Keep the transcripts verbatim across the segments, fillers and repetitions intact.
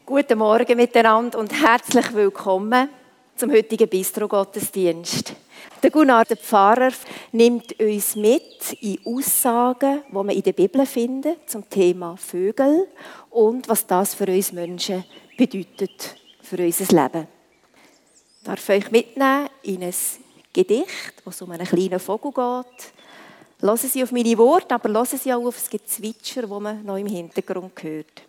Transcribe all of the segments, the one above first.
Guten Morgen miteinander und herzlich willkommen zum heutigen Bistro-Gottesdienst. Der Gunnar, der Pfarrer, nimmt uns mit in Aussagen, die man in der Bibel findet, zum Thema Vögel und was das für uns Menschen bedeutet, für unser Leben. Ich darf euch mitnehmen in ein Gedicht, wo es um einen kleinen Vogel geht. Hören Sie auf meine Worte, aber hören Sie auch auf das Gezwitscher, das man noch im Hintergrund hört.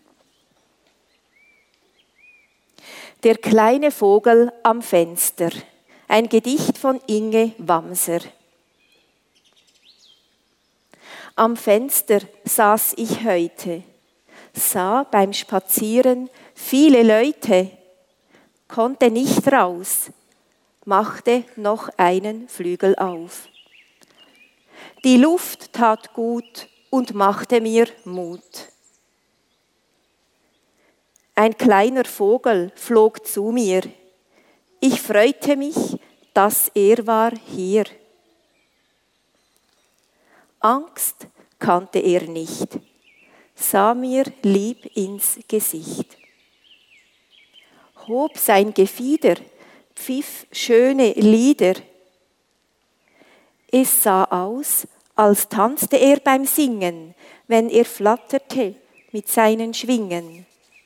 Der kleine Vogel am Fenster. Ein Gedicht von Inge Wamser. Am Fenster saß ich heute, sah beim Spazieren viele Leute, konnte nicht raus, machte noch einen Flügel auf. Die Luft tat gut und machte mir Mut. Ein kleiner Vogel flog zu mir. Ich freute mich, dass er war hier. Angst kannte er nicht, sah mir lieb ins Gesicht. Hob sein Gefieder, pfiff schöne Lieder. Es sah aus, als tanzte er beim Singen, wenn er flatterte mit seinen Schwingen.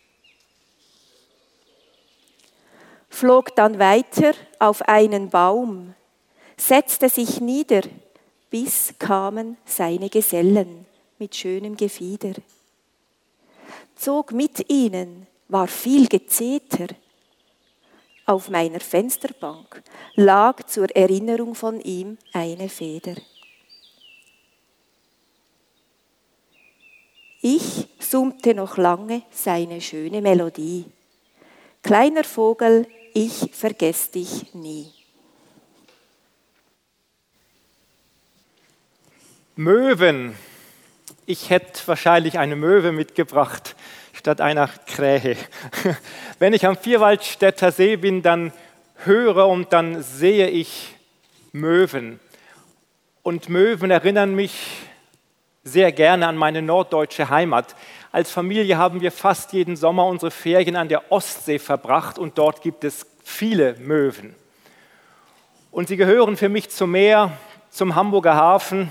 Flog dann weiter auf einen Baum, setzte sich nieder, bis kamen seine Gesellen mit schönem Gefieder. Zog mit ihnen, war viel Gezeter. Auf meiner Fensterbank lag zur Erinnerung von ihm eine Feder. Ich summte noch lange seine schöne Melodie. Kleiner Vogel, ich vergess dich nie. Möwen. Ich hätte wahrscheinlich eine Möwe mitgebracht, statt einer Krähe. Wenn ich am Vierwaldstätter See bin, dann höre und dann sehe ich Möwen. Und Möwen erinnern mich sehr gerne an meine norddeutsche Heimat. Als Familie haben wir fast jeden Sommer unsere Ferien an der Ostsee verbracht und dort gibt es viele Möwen. Und sie gehören für mich zum Meer, zum Hamburger Hafen.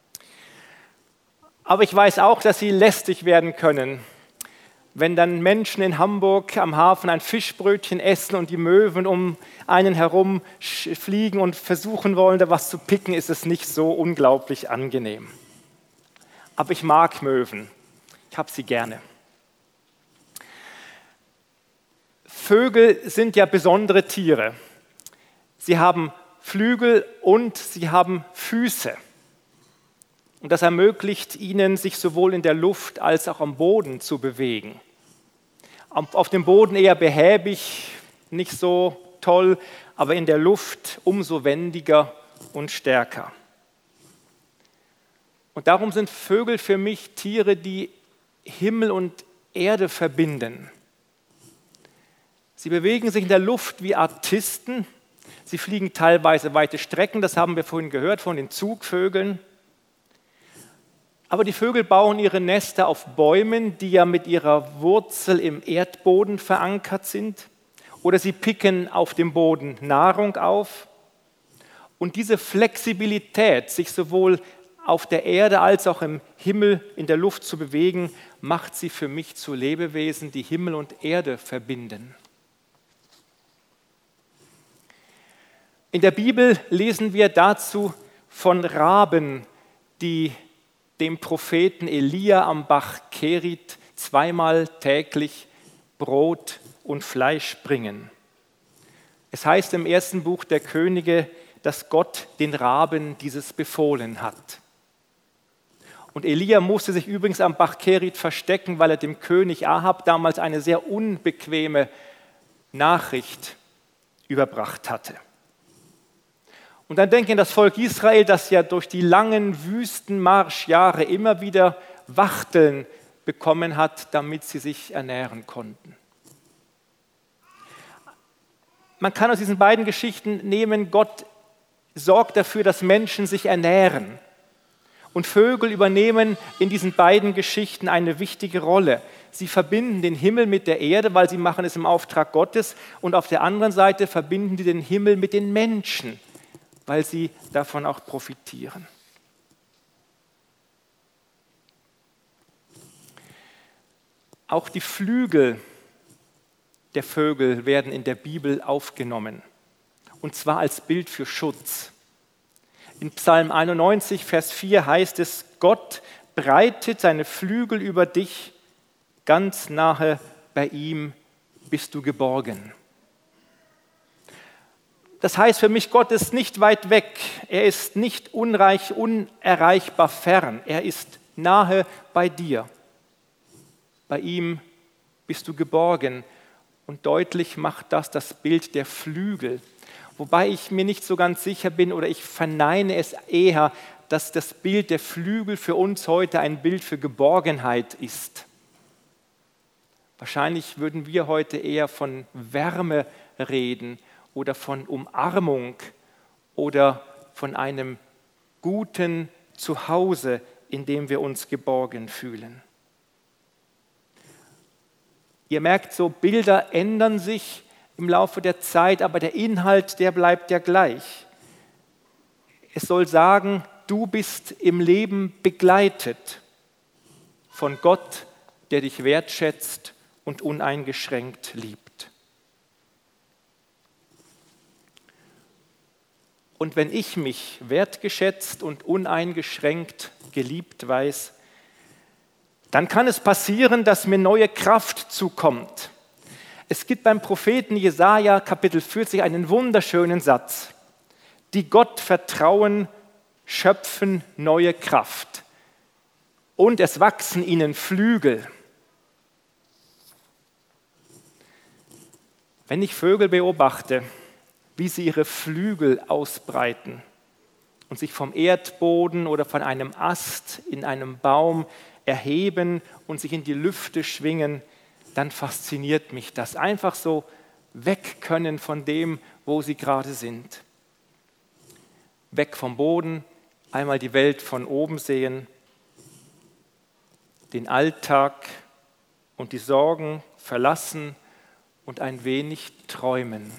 Aber ich weiß auch, dass sie lästig werden können. Wenn dann Menschen in Hamburg am Hafen ein Fischbrötchen essen und die Möwen um einen herum fliegen und versuchen wollen, da was zu picken, ist es nicht so unglaublich angenehm. Aber ich mag Möwen. Ich habe sie gerne. Vögel sind ja besondere Tiere. Sie haben Flügel und sie haben Füße. Und das ermöglicht ihnen, sich sowohl in der Luft als auch am Boden zu bewegen. Auf dem Boden eher behäbig, nicht so toll, aber in der Luft umso wendiger und stärker. Und darum sind Vögel für mich Tiere, die Himmel und Erde verbinden. Sie bewegen sich in der Luft wie Artisten. Sie fliegen teilweise weite Strecken, das haben wir vorhin gehört von den Zugvögeln. Aber die Vögel bauen ihre Nester auf Bäumen, die ja mit ihrer Wurzel im Erdboden verankert sind. Oder sie picken auf dem Boden Nahrung auf. Und diese Flexibilität, sich sowohl auf der Erde als auch im Himmel in der Luft zu bewegen, macht sie für mich zu Lebewesen, die Himmel und Erde verbinden. In der Bibel lesen wir dazu von Raben, die dem Propheten Elia am Bach Kerit zweimal täglich Brot und Fleisch bringen. Es heißt im ersten Buch der Könige, dass Gott den Raben dieses befohlen hat. Und Elia musste sich übrigens am Bach Kerit verstecken, weil er dem König Ahab damals eine sehr unbequeme Nachricht überbracht hatte. Und dann denke ich an das Volk Israel, das ja durch die langen Wüstenmarschjahre immer wieder Wachteln bekommen hat, damit sie sich ernähren konnten. Man kann aus diesen beiden Geschichten nehmen, Gott sorgt dafür, dass Menschen sich ernähren. Und Vögel übernehmen in diesen beiden Geschichten eine wichtige Rolle. Sie verbinden den Himmel mit der Erde, weil sie machen es im Auftrag Gottes. Und auf der anderen Seite verbinden sie den Himmel mit den Menschen, weil sie davon auch profitieren. Auch die Flügel der Vögel werden in der Bibel aufgenommen, und zwar als Bild für Schutz. In Psalm einundneunzig, Vers vier heißt es, Gott breitet seine Flügel über dich, ganz nahe bei ihm bist du geborgen. Das heißt für mich, Gott ist nicht weit weg, er ist nicht unreich, unerreichbar fern, er ist nahe bei dir. Bei ihm bist du geborgen. Und deutlich macht das das Bild der Flügel. Wobei ich mir nicht so ganz sicher bin oder ich verneine es eher, dass das Bild der Flügel für uns heute ein Bild für Geborgenheit ist. Wahrscheinlich würden wir heute eher von Wärme reden oder von Umarmung oder von einem guten Zuhause, in dem wir uns geborgen fühlen. Ihr merkt, so Bilder ändern sich im Laufe der Zeit, aber der Inhalt, der bleibt ja gleich. Es soll sagen, du bist im Leben begleitet von Gott, der dich wertschätzt und uneingeschränkt liebt. Und wenn ich mich wertgeschätzt und uneingeschränkt geliebt weiß, dann kann es passieren, dass mir neue Kraft zukommt. Es gibt beim Propheten Jesaja, Kapitel vierzig, einen wunderschönen Satz. Die Gott vertrauen, schöpfen neue Kraft. Und es wachsen ihnen Flügel. Wenn ich Vögel beobachte, wie sie ihre Flügel ausbreiten und sich vom Erdboden oder von einem Ast in einem Baum erheben und sich in die Lüfte schwingen, dann fasziniert mich das. Einfach so weg können von dem, wo sie gerade sind. Weg vom Boden, einmal die Welt von oben sehen, den Alltag und die Sorgen verlassen und ein wenig träumen.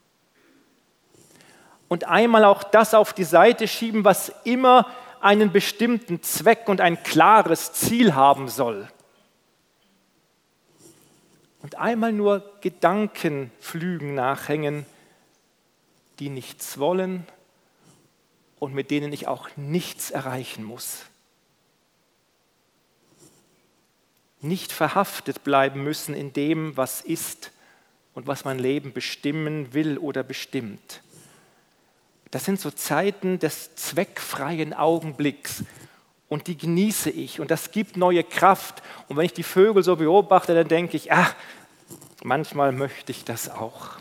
Und einmal auch das auf die Seite schieben, was immer einen bestimmten Zweck und ein klares Ziel haben soll. Und einmal nur Gedankenflügen nachhängen, die nichts wollen und mit denen ich auch nichts erreichen muss. Nicht verhaftet bleiben müssen in dem, was ist und was mein Leben bestimmen will oder bestimmt. Das sind so Zeiten des zweckfreien Augenblicks und die genieße ich und das gibt neue Kraft. Und wenn ich die Vögel so beobachte, dann denke ich, ach, manchmal möchte ich das auch.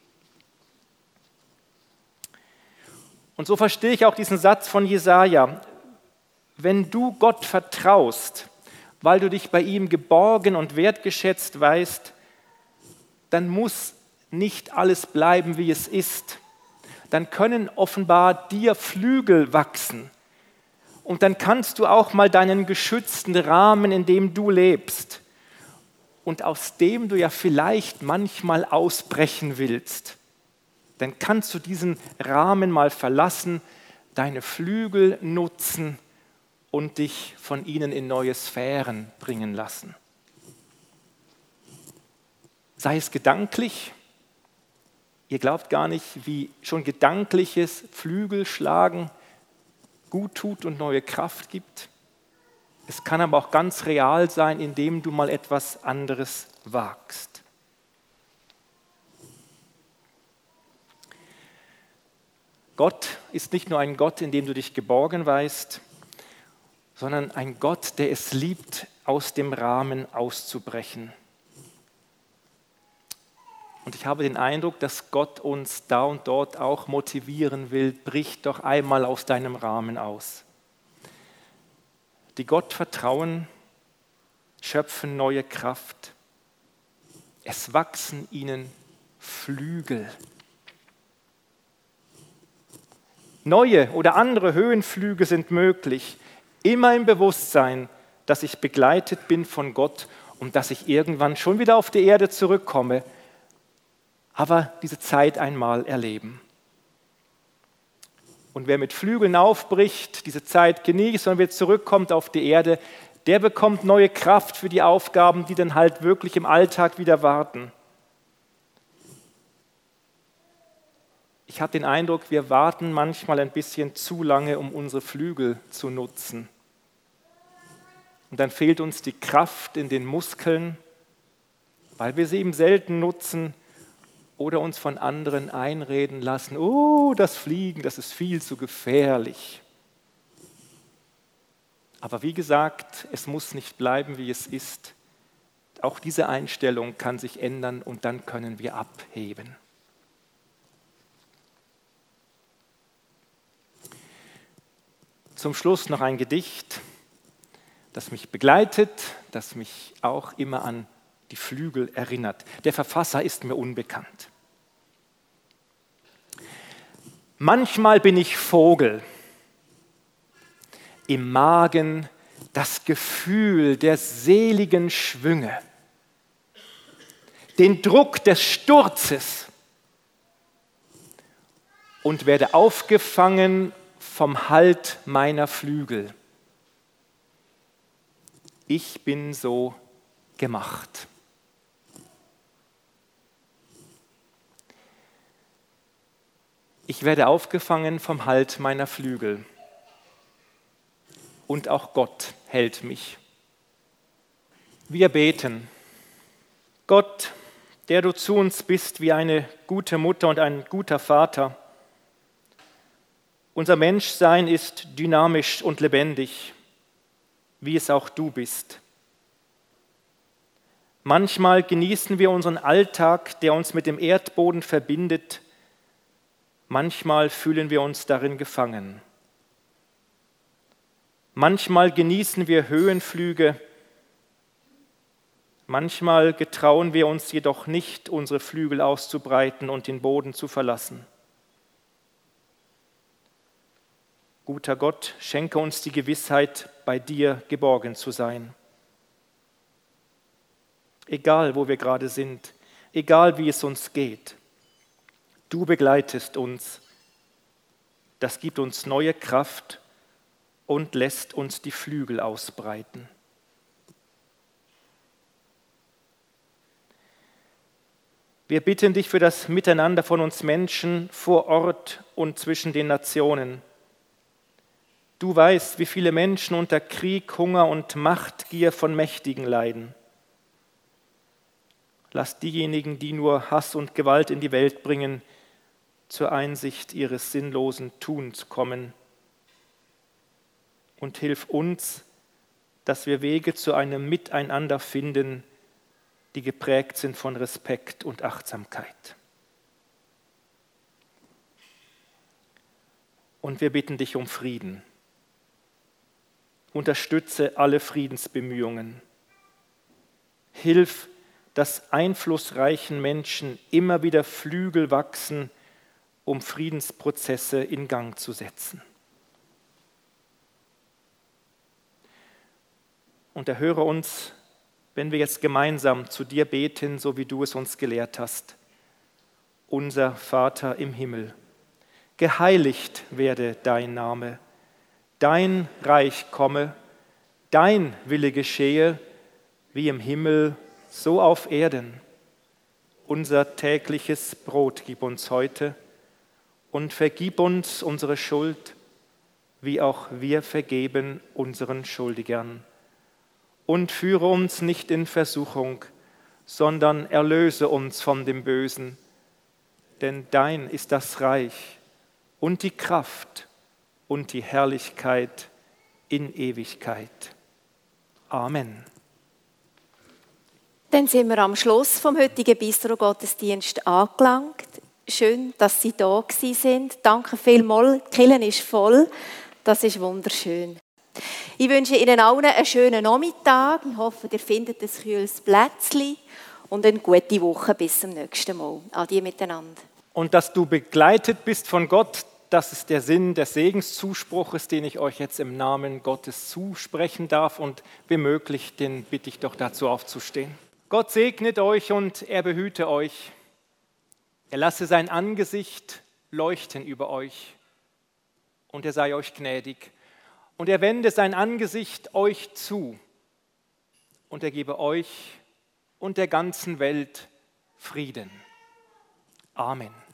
Und so verstehe ich auch diesen Satz von Jesaja. Wenn du Gott vertraust, weil du dich bei ihm geborgen und wertgeschätzt weißt, dann muss nicht alles bleiben, wie es ist. Dann können offenbar dir Flügel wachsen. Und dann kannst du auch mal deinen geschützten Rahmen, in dem du lebst und aus dem du ja vielleicht manchmal ausbrechen willst, dann kannst du diesen Rahmen mal verlassen, deine Flügel nutzen und dich von ihnen in neue Sphären bringen lassen. Sei es gedanklich. Ihr glaubt gar nicht, wie schon gedankliches Flügelschlagen gut tut und neue Kraft gibt. Es kann aber auch ganz real sein, indem du mal etwas anderes wagst. Gott ist nicht nur ein Gott, in dem du dich geborgen weißt, sondern ein Gott, der es liebt, aus dem Rahmen auszubrechen. Und ich habe den Eindruck, dass Gott uns da und dort auch motivieren will, brich doch einmal aus deinem Rahmen aus. Die Gott vertrauen, schöpfen neue Kraft. Es wachsen ihnen Flügel. Neue oder andere Höhenflüge sind möglich. Immer im Bewusstsein, dass ich begleitet bin von Gott und dass ich irgendwann schon wieder auf die Erde zurückkomme, aber diese Zeit einmal erleben. Und wer mit Flügeln aufbricht, diese Zeit genießt und wieder zurückkommt auf die Erde, der bekommt neue Kraft für die Aufgaben, die dann halt wirklich im Alltag wieder warten. Ich habe den Eindruck, wir warten manchmal ein bisschen zu lange, um unsere Flügel zu nutzen. Und dann fehlt uns die Kraft in den Muskeln, weil wir sie eben selten nutzen oder uns von anderen einreden lassen, oh, das Fliegen, das ist viel zu gefährlich. Aber wie gesagt, es muss nicht bleiben, wie es ist. Auch diese Einstellung kann sich ändern und dann können wir abheben. Zum Schluss noch ein Gedicht, das mich begleitet, das mich auch immer an die Flügel erinnert. Der Verfasser ist mir unbekannt. Manchmal bin ich Vogel, im Magen das Gefühl der seligen Schwünge, den Druck des Sturzes und werde aufgefangen vom Halt meiner Flügel. Ich bin so gemacht. Ich werde aufgefangen vom Halt meiner Flügel. Und auch Gott hält mich. Wir beten. Gott, der du zu uns bist wie eine gute Mutter und ein guter Vater. Unser Menschsein ist dynamisch und lebendig, wie es auch du bist. Manchmal genießen wir unseren Alltag, der uns mit dem Erdboden verbindet. Manchmal fühlen wir uns darin gefangen. Manchmal genießen wir Höhenflüge. Manchmal getrauen wir uns jedoch nicht, unsere Flügel auszubreiten und den Boden zu verlassen. Guter Gott, schenke uns die Gewissheit, bei dir geborgen zu sein. Egal, wo wir gerade sind, egal, wie es uns geht, du begleitest uns. Das gibt uns neue Kraft und lässt uns die Flügel ausbreiten. Wir bitten dich für das Miteinander von uns Menschen vor Ort und zwischen den Nationen. Du weißt, wie viele Menschen unter Krieg, Hunger und Machtgier von Mächtigen leiden. Lass diejenigen, die nur Hass und Gewalt in die Welt bringen, zur Einsicht ihres sinnlosen Tuns kommen. Und hilf uns, dass wir Wege zu einem Miteinander finden, die geprägt sind von Respekt und Achtsamkeit. Und wir bitten dich um Frieden. Unterstütze alle Friedensbemühungen. Hilf, dass einflussreichen Menschen immer wieder Flügel wachsen, um Friedensprozesse in Gang zu setzen. Und erhöre uns, wenn wir jetzt gemeinsam zu dir beten, so wie du es uns gelehrt hast. Unser Vater im Himmel, geheiligt werde dein Name. Dein Reich komme, dein Wille geschehe, wie im Himmel, so auf Erden. Unser tägliches Brot gib uns heute und vergib uns unsere Schuld, wie auch wir vergeben unseren Schuldigern. Und führe uns nicht in Versuchung, sondern erlöse uns von dem Bösen. Denn dein ist das Reich und die Kraft und die Herrlichkeit in Ewigkeit. Amen. Dann sind wir am Schluss vom heutigen Bistro-Gottesdienst angelangt. Schön, dass Sie da gewesen sind. Danke vielmals. Die Kirche ist voll. Das ist wunderschön. Ich wünsche Ihnen allen einen schönen Nachmittag. Ich hoffe, ihr findet ein kühles Plätzchen und eine gute Woche bis zum nächsten Mal. Adieu miteinander. Und dass du begleitet bist von Gott, das ist der Sinn des Segenszuspruches, den ich euch jetzt im Namen Gottes zusprechen darf. Und wenn möglich, den bitte ich doch dazu aufzustehen. Gott segnet euch und er behüte euch. Er lasse sein Angesicht leuchten über euch und er sei euch gnädig. Und er wende sein Angesicht euch zu und er gebe euch und der ganzen Welt Frieden. Amen.